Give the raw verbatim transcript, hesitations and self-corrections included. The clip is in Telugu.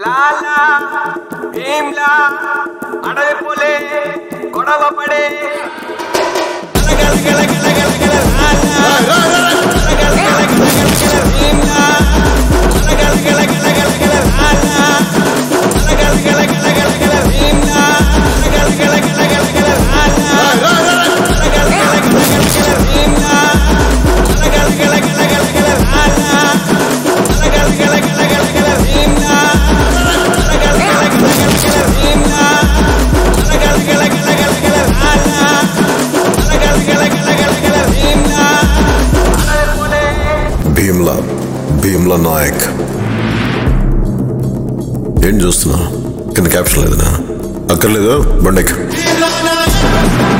లాలా భీమ్లా అడవి పోలే గొడవ పడే గల గల గల గల గల లాలా గల గల గల గల భీమ్లా గల గల గల గల గల లాలా గల గల గల గల గల భీమ్లా గల గల గల గల గల లాలా గల గల గల గల గల భీమ్లా గల గల గల గల గల లాలా గల గల గల గల గల భీమ్లా భీమ్లా భీమ్లా నాయక్. ఏం చూస్తున్నా కింద క్యాప్షన్ లేదనా? అక్కర్లేదు బండెక్.